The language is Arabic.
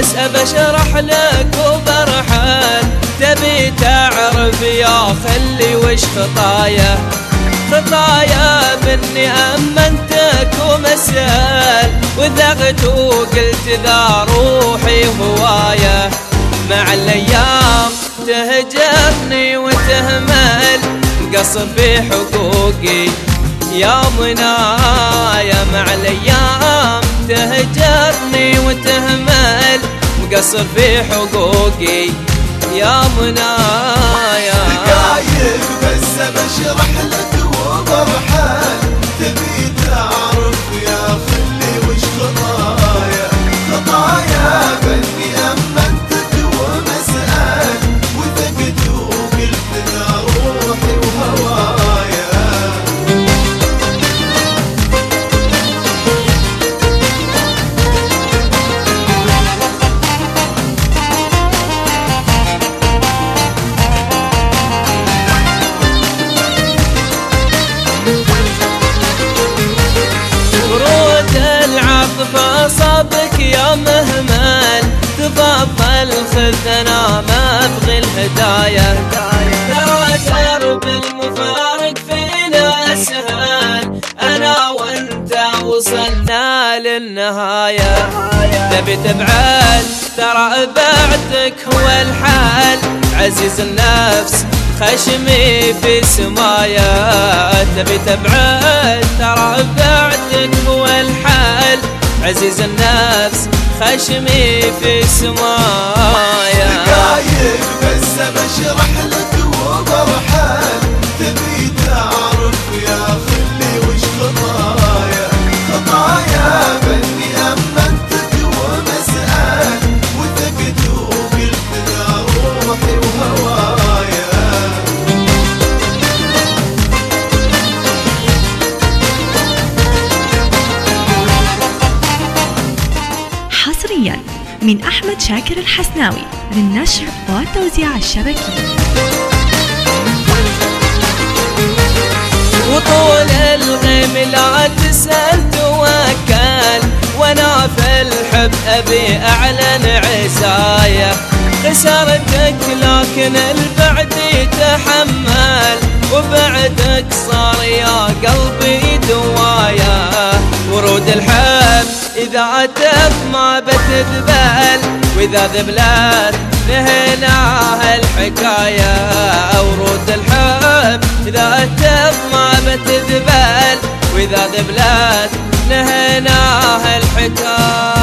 بس أبشرح لك وبرحل، تبي تعرف يا خلي وش خطايا مني أمنتك ومسأل، وذغت وقلت ذا روحي هواية، مع الأيام تهجرني وتهمل، مقصر في حقوقي يا منايا، مع الأيام تهجرني وتهمل، مقصر في حقوقي يا منايا. حكاية بس بشرح لك وبرحل، تبي تعرف يا خلي وش خطايا بني أمنتك ومسأل، وثقت وقلت ذا روحي وهوايا. فأصابك يا مهمل، تفضل خذنا ما ابغي الهدايا، ترى درب المفارق فينا اسهل، انا وانت وصلنا للنهاية، تبي تبعد ترى بعدك هو الحال، عزيز النفس خشمي في سمايا، تبي تبعد ترى بعدك هو الحال، عزيز النفس خشمي في سمايا. حكاية بس بشرح لك وبرحل، تبي تعرف يا خلي وش خطايا بني أمنتك ومسأل، وثقت وقلت ذا روحي وهوايا. حصريا من أحمد شاكر الحسناوي للنشر والتوزيع الشبكي. وطول الغيم لا تسأل توكل، وانا في الحب ابي اعلن عزايا، خسرتك لكن البعد يتحمل، وبعدك صار يا قلبي دوايا، ورود الحب إذا أتت ما بتذبل، وإذا ذبلت نهيناها الحكاية، ورود الحب إذا أتت ما بتذبل، وإذا ذبلت نهيناها الحكاية.